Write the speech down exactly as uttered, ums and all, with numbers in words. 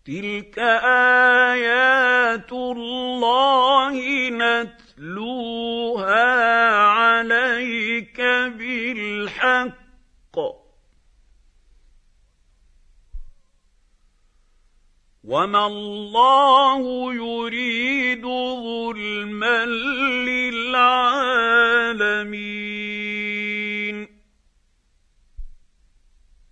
تِلْكَ آيَاتُ اللَّهِ نَتْلُوهَا عَلَيْكَ بِالْحَقِّ ۚ وَمَا اللَّهُ يُرِيدُ